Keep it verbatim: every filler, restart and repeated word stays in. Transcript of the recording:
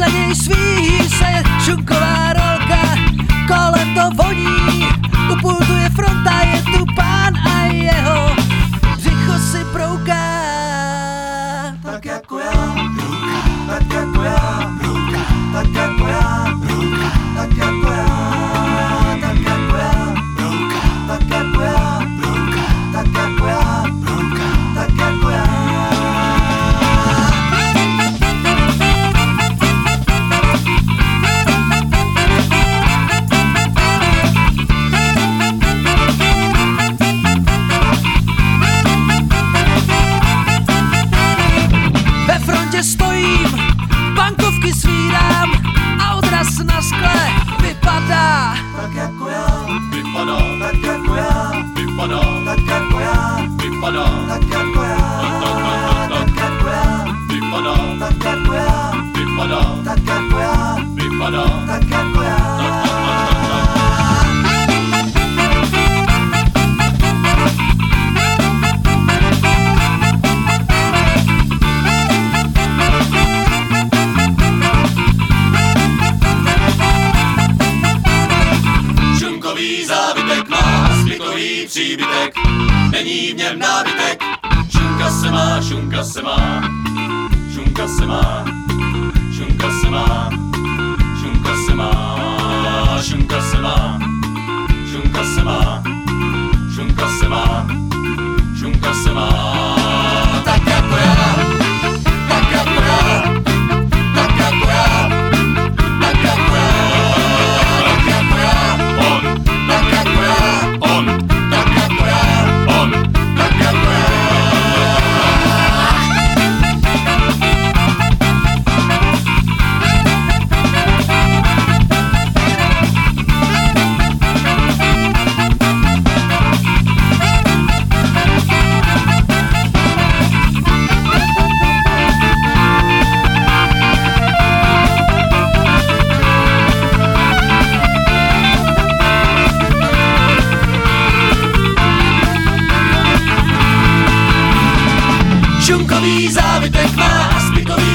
vedle něj svíjí se šunková rolka, kolem to voní, u pultu je fronta, je tu pán a jeho břicho si brouká. Tak jako já, brouka, tak jako já, brouka, tak jako já, brouka, tak jako já, tak jako já, brouka, tak jako já, brouka, tak jako já, brouka, tak jako já. Ve frontě stojím, bankovky svírám a odraz na skle vypadá. Tak jako já, Vypadá, tak jako já, vypadá, tak jako já, vypadá, tak jako já, tak jako já, vypadá, tak jako já, vypadá, tak jako já, vypadá. tak jako já. Šunkový závitek má zbytový příbytek, není v něm nábytek. Šunka se má, šunka se má, šunka se má, šunka se má, šunka se má, šunka se má, šunka se má, šunka se má, šunka se má. Tak jako já, tak jako já, tak jako já, tak jako já, tak jako já, on, tak jako já, on, tak jako já, on, tak jako já. Šunkový závitek má zbytový